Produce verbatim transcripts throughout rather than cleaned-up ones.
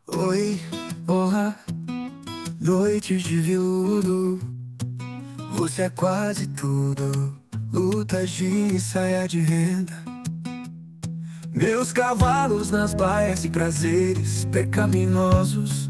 Oi, olá, noites de veludo. Você é quase tudo, lutas de saia de renda. Meus cavalos nas baias e prazeres pecaminosos.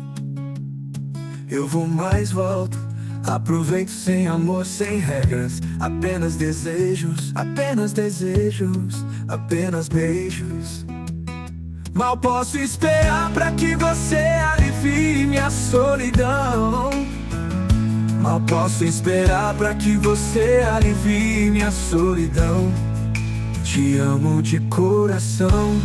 Eu vou mais volto, aproveito sem amor, sem regras. Apenas desejos, apenas desejos, apenas beijos. Mal posso esperar pra que você alivie minha solidão. Mal posso esperar pra que você alivie minha solidão. Te amo de coração.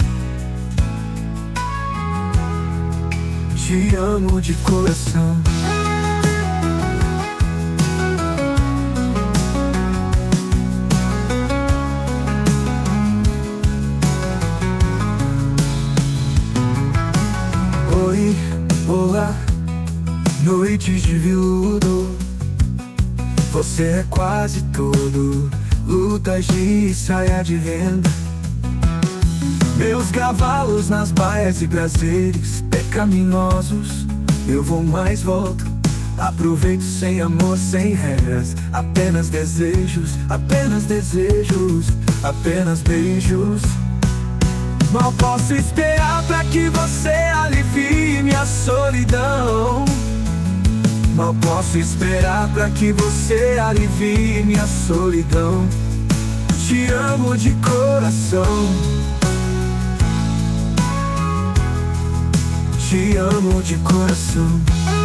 Te amo de coração. Oi, olá, noites de veludo. Você é quase tudo, lutas de saia de renda. Meus cavalos nas baias e prazeres pecaminosos. Eu vou mais volto, aproveito sem amor, sem regras. Apenas desejos, apenas desejos, apenas beijos. Mal posso esperar pra que você alivie minha solidão. Mal posso esperar pra que você alivie minha solidão. Te amo de coração. Te amo de coração.